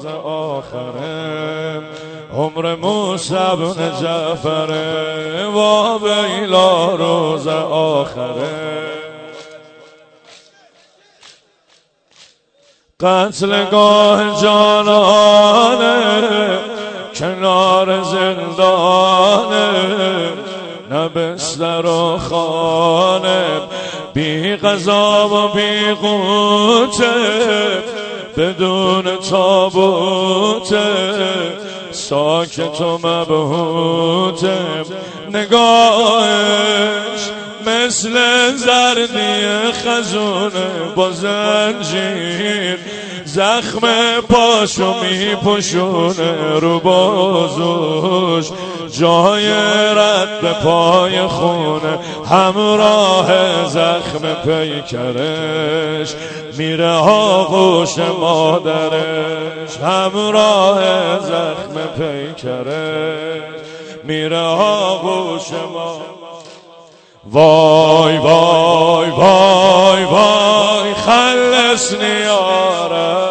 روز آخره عمر موسی بن جعفره و ویلا روز آخره قتلگاه جانانه کنار زندانه نه بستر و خانه بی غذا و بی قوته بدون تابوته ساکت و مبهوته نگاهش مثل زردی خزونه با زنجیر زخم پاشو میپوشونه رو بازوش جای رد پای خونه همراه زخم پیکرش میره آغوش مادرش همراه زخم پیکرش میره آغوش مادرش وای وای وای وای خلصنی یا رب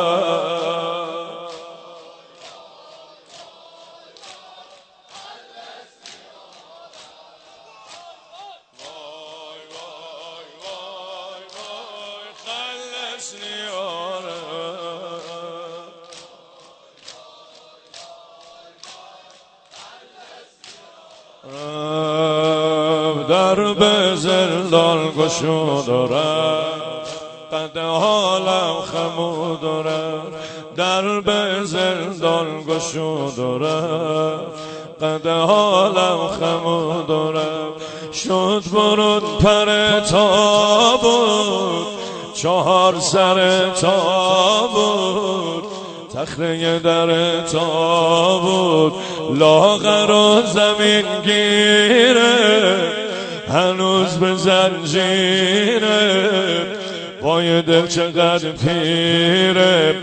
در به زندان گشود و رفت قد حالم خمود و رفت در به زندان گشود و رفت قد حالم خمود و رفت شد برون پر تابوت 4 سر تابوت تخته در تابوت لاغر و زمین گیره هنوز به زنجیره پای دل چقدر پیره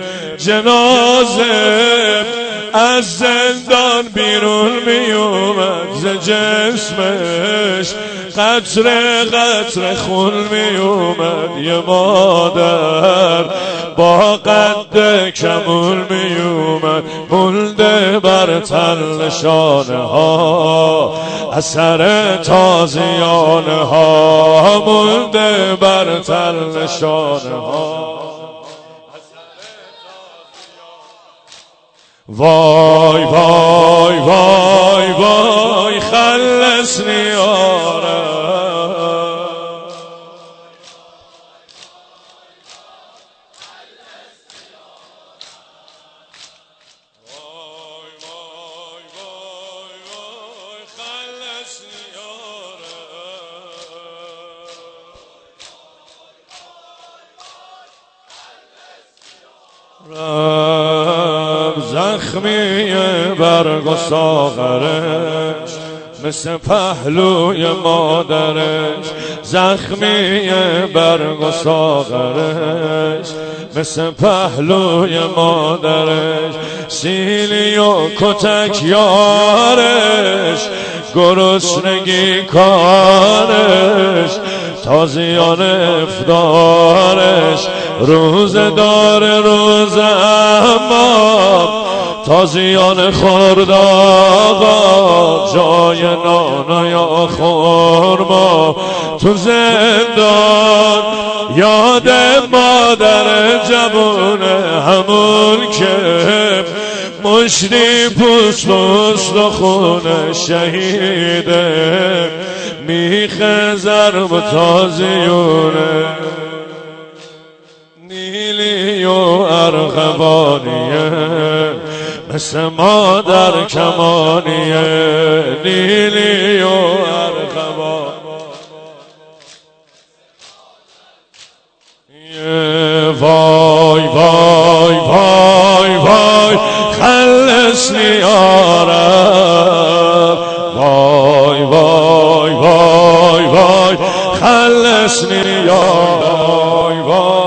جنازه از زندان بیرون می اومد ز جسمش قطره قطره خون می اومد یه مادر با قد کمون می اومد مونده بر تن نشانه ها اثر تازیانه ها مونده بر تن نشانه ها وای وای وای وای خلصنی یا رب زخمی برگ و ساغرش مثل پهلوی مادرش زخمی برگ و ساغرش مثل پهلوی مادرش سیلی و کتک یارش گرسنگی کارش تازیان افطارش روزدار روز اما تازیان خورد آقا جای نان یا خورما تو زندان یاد مادر جوونه همون که مشتی پوست و خونه شهیده میخه ضرب تازیونه نیلی و ارغوانیه مثل مادر کمانیه نیلی و ارغوانیه وای وای وای وای خلصنی یا رب وای وای وای وای خلصنی یا رب وای